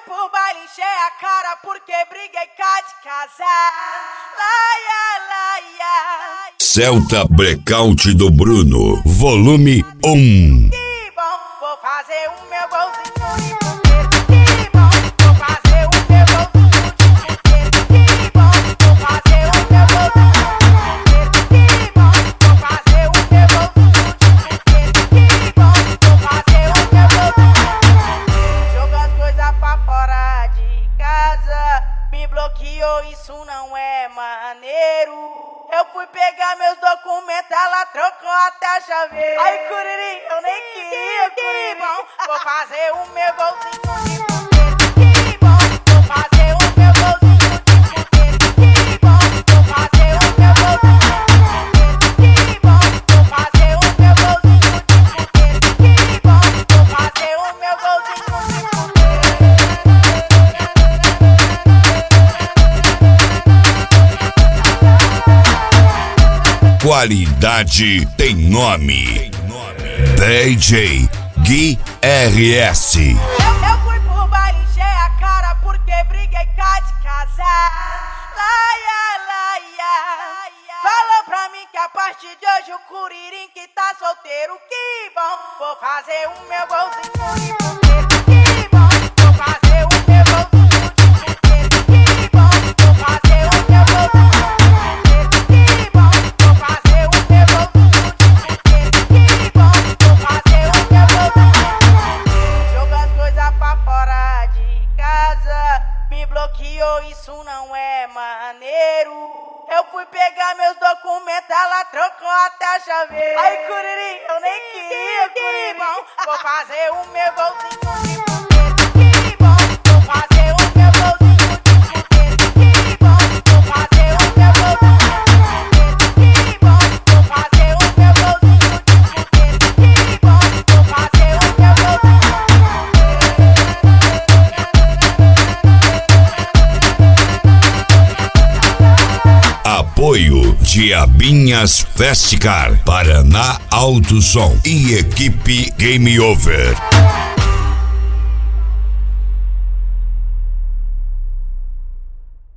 pro baile, encher a cara porque briguei cá de casar. Laia, laia. Celta Blackout do Bruno, volume 1. Que bom, vou fazer o meu golzinho de puteiro. Que bom, vou fazer o meu golzinho de puteiro. Que bom, vou fazer o meu golzinho de puteiro. Que bom, vou fazer o meu golzinho de puteiro. Que bom, vou fazer o meu golzinho de puteiro. Joga as coisas pra fora de casa, me bloqueou, isso não é maneiro. Eu fui pegar meus documentos, ela trocou até a chaveira. Ai, Curiri, eu nem queria, Curiri. Que bom, vou fazer o meu golzinho de puteiro. Que bom, vou fazer o meu golzinho de puteiro. Que bom, vou fazer o meu golzinho de puteiro. Que bom, vou fazer o meu golzinho de puteiro. Que bom, vou fazer o meu golzinho de puteiro. Qualidade tem nome. DJ Gui RS. Eu fui pro baile, encher a cara porque briguei cá de casar. Laia, laia. Falou pra mim que a partir de hoje o Curirim que tá solteiro. Que bom, vou fazer o meu golzinho de puteiro. Que bom, vou fazer o meu golzinho de puteiro. Que bom, vou fazer o meu golzinho de puteiro. Que bom, vou fazer o meu golzinho de puteiro. Que bom, vou fazer o meu golzinho de puteiro. Joga as coisas pra fora de casa, me bloqueou, isso não é maneiro. Eu fui pegar meus documentos, ela trocou até a chaveira. Ai, Curiri, eu nem queria, Curiri. Que bom, vou fazer o meu golzinho de puteiro. Que bom, vou fazer o meu golzinho de puteiro. Que bom, vou fazer o meu golzinho de puteiro. Que bom, vou fazer o meu golzinho de puteiro. Que bom, vou fazer o meu golzinho de puteiro. Apoio Diabinhas Festicar, Paraná Alto Som e equipe Game Over.